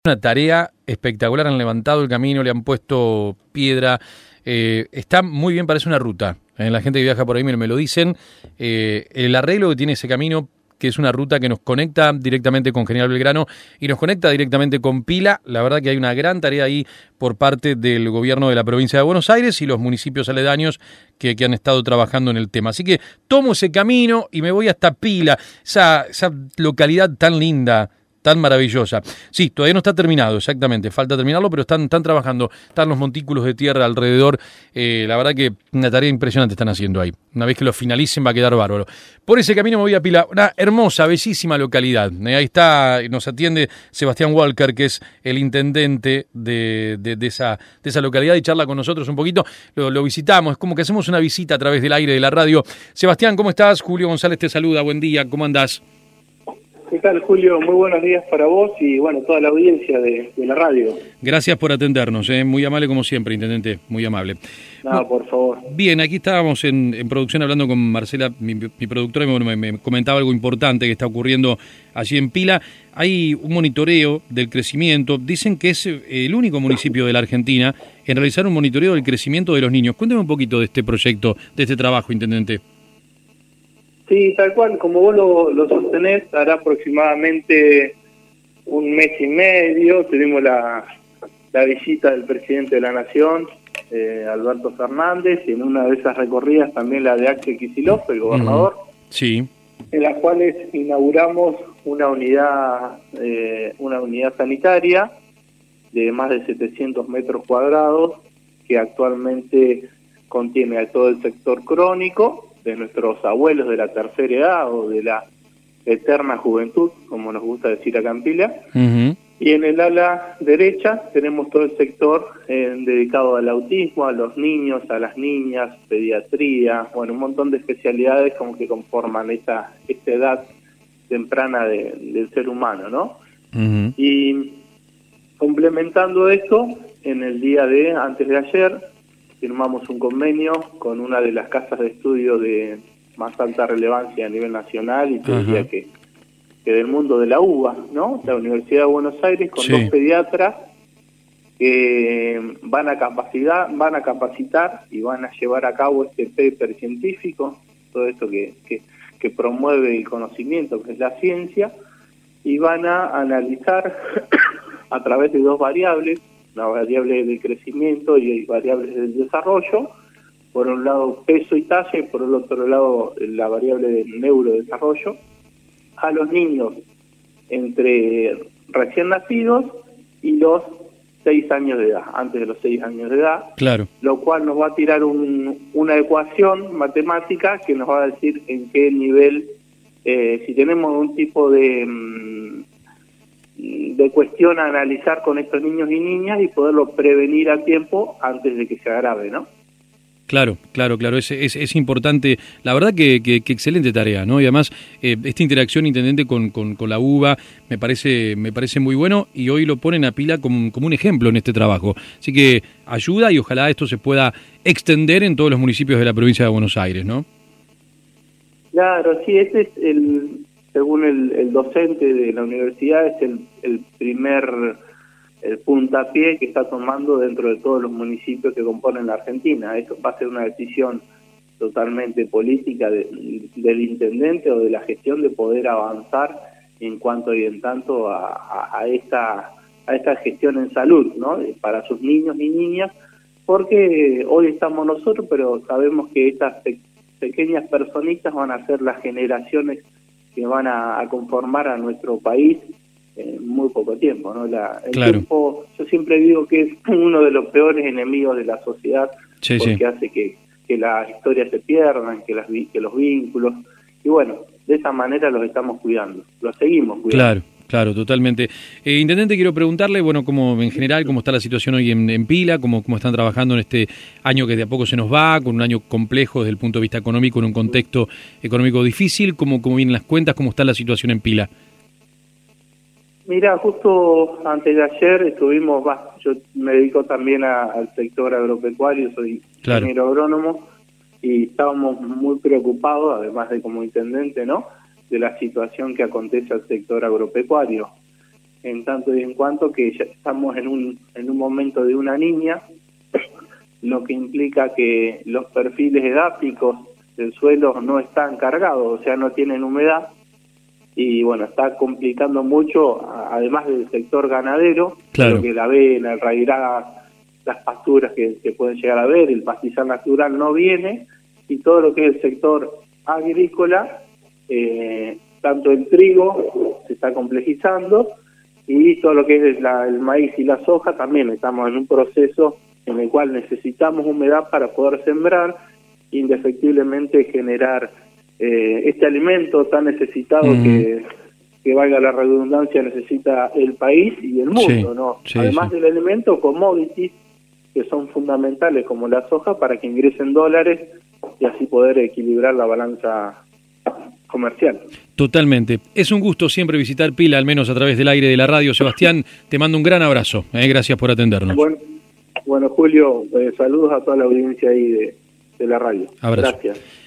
Una tarea espectacular, han levantado el camino, le han puesto piedra, está muy bien, parece una ruta. La gente que viaja por ahí me lo dicen. El arreglo que tiene ese camino, que es una ruta que nos conecta directamente con General Belgrano y nos conecta directamente con Pila. La verdad que hay una gran tarea ahí por parte del gobierno de la provincia de Buenos Aires y los municipios aledaños que han estado trabajando en el tema. Así que tomo ese camino y me voy hasta Pila, esa localidad tan linda, tan maravillosa. Sí, todavía no está terminado, exactamente, falta terminarlo, pero están trabajando, están los montículos de tierra alrededor. La verdad que una tarea impresionante están haciendo ahí. Una vez que lo finalicen va a quedar bárbaro. Por ese camino me voy a Pila, una hermosa, bellísima localidad. Ahí está, nos atiende Sebastián Walker, que es el intendente de esa localidad, y charla con nosotros un poquito. Lo visitamos, es como que hacemos una visita a través del aire de la radio. Sebastián, ¿cómo estás? Julio González te saluda, buen día, ¿cómo andás? ¿Qué tal, Julio? Muy buenos días para vos y, bueno, toda la audiencia de la radio. Gracias por atendernos, muy amable como siempre, intendente, muy amable. No, por favor. Bien, aquí estábamos en producción hablando con Marcela, mi productora, y me comentaba algo importante que está ocurriendo allí en Pila. Hay un monitoreo del crecimiento, dicen que es el único municipio de la Argentina en realizar un monitoreo del crecimiento de los niños. Cuénteme un poquito de este proyecto, de este trabajo, intendente. Sí, tal cual, como vos lo sostenés, hará aproximadamente un mes y medio, tuvimos la visita del presidente de la Nación, Alberto Fernández, y en una de esas recorridas también la de Axel Kicillof, el gobernador, sí, en las cuales inauguramos una unidad sanitaria de más de 700 metros cuadrados, que actualmente contiene a todo el sector crónico, de nuestros abuelos de la tercera edad o de la eterna juventud, como nos gusta decir acá en Pila. Y en el ala derecha tenemos todo el sector dedicado al autismo, a los niños, a las niñas, pediatría, bueno, un montón de especialidades como que conforman esta edad temprana del ser humano, ¿no? Y complementando esto, en el día antes de ayer, firmamos un convenio con una de las casas de estudio de más alta relevancia a nivel nacional y te diría que del mundo de la UBA, ¿no? La Universidad de Buenos Aires, con dos pediatras que van a capacitar y van a llevar a cabo este paper científico, todo esto que promueve el conocimiento, que es la ciencia, y van a analizar a través de dos variables, una variable del crecimiento y variables del desarrollo, por un lado peso y talla y por el otro lado la variable del neurodesarrollo, a los niños entre recién nacidos y los 6 años de edad, antes de los 6 años de edad, claro, lo cual nos va a tirar una ecuación matemática que nos va a decir en qué nivel, si tenemos un tipo de cuestión a analizar con estos niños y niñas y poderlo prevenir a tiempo antes de que se agrave, ¿no? Claro, es importante, la verdad que excelente tarea, ¿no? Y además esta interacción, intendente, con la UBA me parece muy bueno, y hoy lo ponen a Pila como un ejemplo en este trabajo. Así que ayuda y ojalá esto se pueda extender en todos los municipios de la provincia de Buenos Aires, ¿no? Claro, sí, este es según el docente de la universidad, es el primer puntapié que está tomando dentro de todos los municipios que componen la Argentina. Eso va a ser una decisión totalmente política del intendente o de la gestión de poder avanzar en cuanto y en tanto a esta gestión en salud, ¿no? Para sus niños y niñas, porque hoy estamos nosotros, pero sabemos que estas pequeñas personitas van a ser las generaciones que van a conformar a nuestro país en muy poco tiempo, ¿no? El tiempo, yo siempre digo que es uno de los peores enemigos de la sociedad, porque hace que las historias se pierdan, que los vínculos, y bueno, de esa manera los estamos cuidando, los seguimos cuidando. Claro, totalmente. Intendente, quiero preguntarle, bueno, cómo en general, cómo está la situación hoy en Pila, cómo están trabajando en este año que de a poco se nos va, con un año complejo desde el punto de vista económico, en un contexto económico difícil, cómo vienen las cuentas, cómo está la situación en Pila. Mira, justo antes de ayer yo me dedico también al sector agropecuario, soy ingeniero agrónomo, y estábamos muy preocupados, además de como intendente, ¿no?, de la situación que acontece al sector agropecuario. en tanto y en cuanto que ya estamos en un momento de una niña, lo que implica que los perfiles edáficos del suelo no están cargados, o sea, no tienen humedad, y bueno, está complicando mucho, además del sector ganadero, claro, lo que la avena, el raigras, las pasturas que pueden llegar a ver, el pastizal natural no viene, y todo lo que es el sector agrícola, tanto el trigo se está complejizando, y todo lo que es el maíz y la soja también estamos en un proceso en el cual necesitamos humedad para poder sembrar, indefectiblemente generar este alimento tan necesitado que valga la redundancia, necesita el país y el mundo, ¿no? Sí, además del alimento, commodities que son fundamentales como la soja para que ingresen dólares y así poder equilibrar la balanza comercial. Totalmente. Es un gusto siempre visitar Pila, al menos a través del aire de la radio. Sebastián, te mando un gran abrazo. Gracias por atendernos. Bueno Julio, saludos a toda la audiencia ahí de la radio. Abrazo. Gracias.